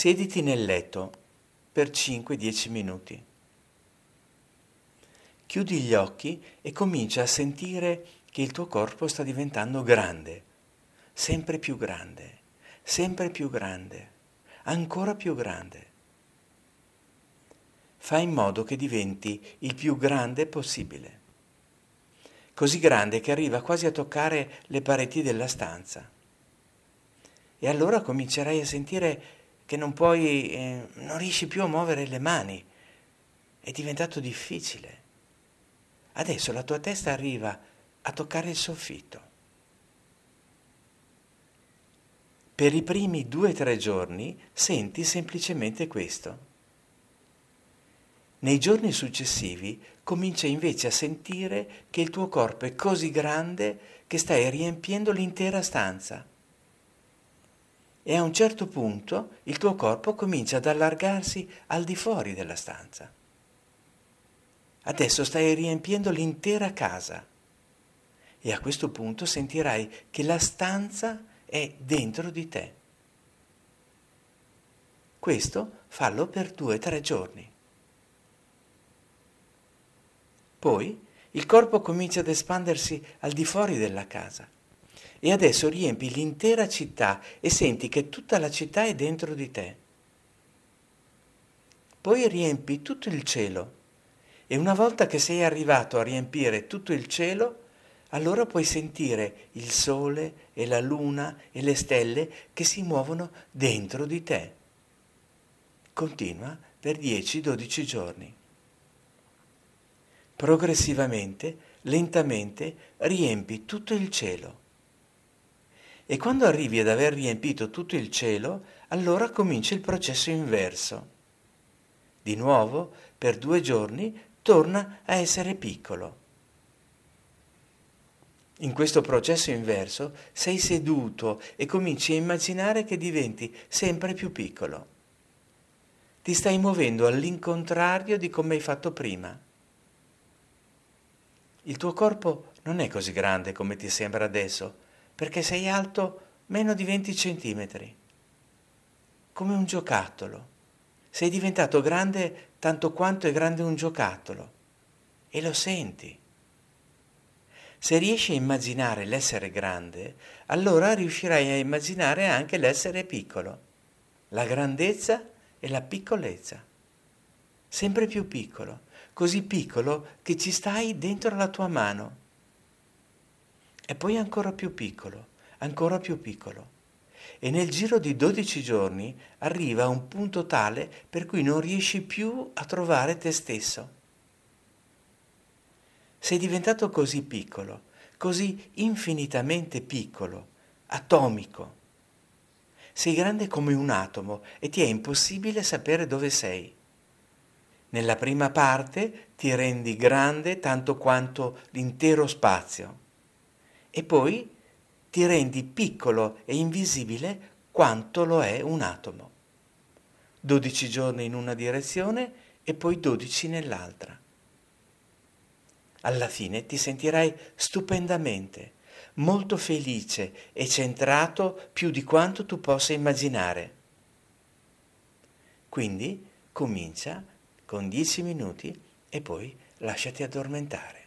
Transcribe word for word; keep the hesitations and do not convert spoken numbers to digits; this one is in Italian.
Siediti nel letto per cinque dieci minuti. Chiudi gli occhi e comincia a sentire che il tuo corpo sta diventando grande, sempre più grande, sempre più grande, ancora più grande. Fai in modo che diventi il più grande possibile, così grande che arriva quasi a toccare le pareti della stanza. E allora comincerai a sentire che non puoi, eh, non riesci più a muovere le mani, è diventato difficile. Adesso la tua testa arriva a toccare il soffitto. Per i primi due o tre giorni senti semplicemente questo. Nei giorni successivi comincia invece a sentire che il tuo corpo è così grande che stai riempiendo l'intera stanza. E a un certo punto il tuo corpo comincia ad allargarsi al di fuori della stanza. Adesso stai riempiendo l'intera casa e a questo punto sentirai che la stanza è dentro di te. Questo fallo per due o tre giorni. Poi il corpo comincia ad espandersi al di fuori della casa e adesso riempi l'intera città e senti che tutta la città è dentro di te. Poi riempi tutto il cielo e una volta che sei arrivato a riempire tutto il cielo, allora puoi sentire il sole e la luna e le stelle che si muovono dentro di te. Continua per dieci dodici giorni. Progressivamente, lentamente, riempi tutto il cielo. E quando arrivi ad aver riempito tutto il cielo, allora comincia il processo inverso. Di nuovo, per due giorni, torna a essere piccolo. In questo processo inverso sei seduto e cominci a immaginare che diventi sempre più piccolo. Ti stai muovendo all'incontrario di come hai fatto prima. Il tuo corpo non è così grande come ti sembra adesso, perché sei alto meno di venti centimetri, come un giocattolo. Sei diventato grande tanto quanto è grande un giocattolo e lo senti. Se riesci a immaginare l'essere grande, allora riuscirai a immaginare anche l'essere piccolo, la grandezza e la piccolezza. Sempre più piccolo, così piccolo che ci stai dentro la tua mano. E poi ancora più piccolo, ancora più piccolo. E nel giro di dodici giorni arriva a un punto tale per cui non riesci più a trovare te stesso. Sei diventato così piccolo, così infinitamente piccolo, atomico. Sei grande come un atomo e ti è impossibile sapere dove sei. Nella prima parte ti rendi grande tanto quanto l'intero spazio e poi ti rendi piccolo e invisibile quanto lo è un atomo. dodici giorni in una direzione e poi dodici nell'altra. Alla fine ti sentirai stupendamente, molto felice e centrato più di quanto tu possa immaginare. Quindi comincia con dieci minuti e poi lasciati addormentare.